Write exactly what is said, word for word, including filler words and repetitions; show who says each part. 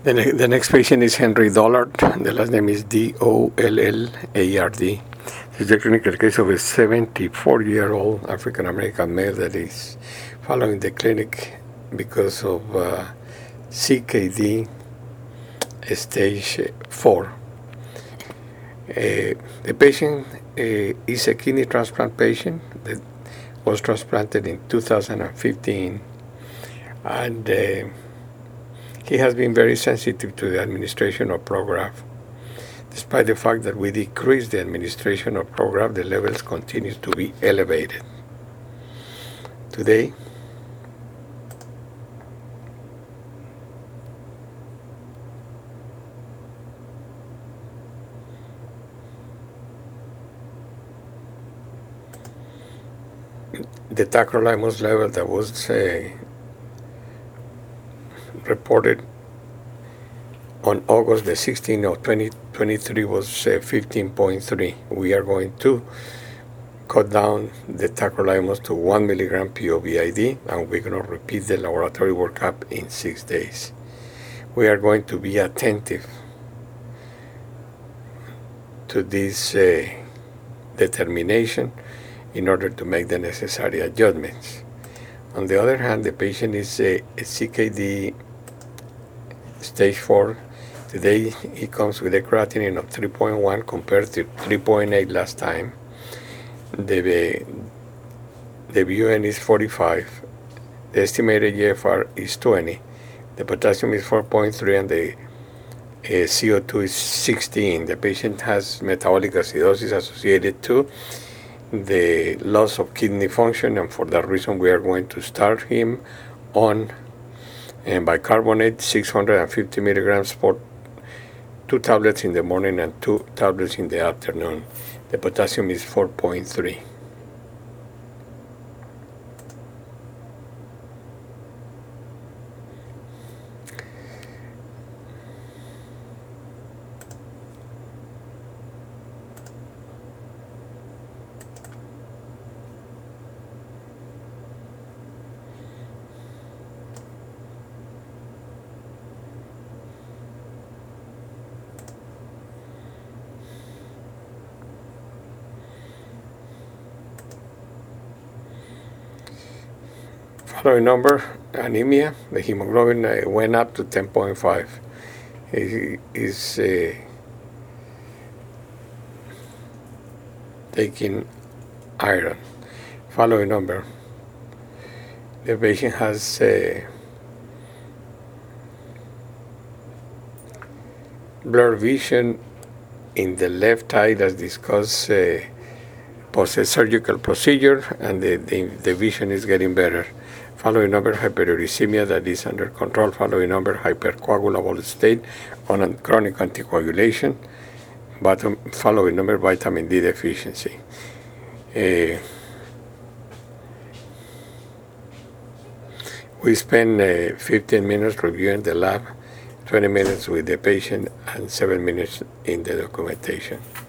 Speaker 1: The, ne- the next patient is Henry Dollard. The last name is D O L L A R D. This is the clinical case of a seventy-four-year-old African-American male that is following the clinic because of uh, C K D stage four. Uh, the patient uh, is a kidney transplant patient that was transplanted in two thousand fifteen, and uh, he has been very sensitive to the administration of Prograf. Despite the fact that we decreased the administration of Prograf, the levels continue to be elevated. Today, the tacrolimus level that was uh, reported on August the sixteenth of twenty twenty-three was uh, fifteen point three. We are going to cut down the tacrolimus to one milligram P O B I D, and we're going to repeat the laboratory workup in six days. We are going to be attentive to this uh, determination in order to make the necessary adjustments. On the other hand, the patient is a, a C K D stage four. Today he comes with a creatinine of three point one compared to three point eight last time. The, the B U N is forty-five. The estimated G F R is twenty. The potassium is four point three and the uh, C O two is sixteen. The patient has metabolic acidosis associated to the loss of kidney function, and for that reason we are going to start him on uh, bicarbonate six hundred fifty milligrams for two tablets in the morning and two tablets in the afternoon. The potassium is four point three. Following number, anemia, the hemoglobin uh, went up to ten point five. He is uh, taking iron. Following number, the patient has uh, blurred vision in the left eye as discussed uh, post-surgical procedure, and the, the, the vision is getting better. Following number, hyperuricemia that is under control. Following number, hypercoagulable state on chronic anticoagulation. Bottom, following number, vitamin D deficiency. Uh, we spend uh, fifteen minutes reviewing the lab, twenty minutes with the patient, and seven minutes in the documentation.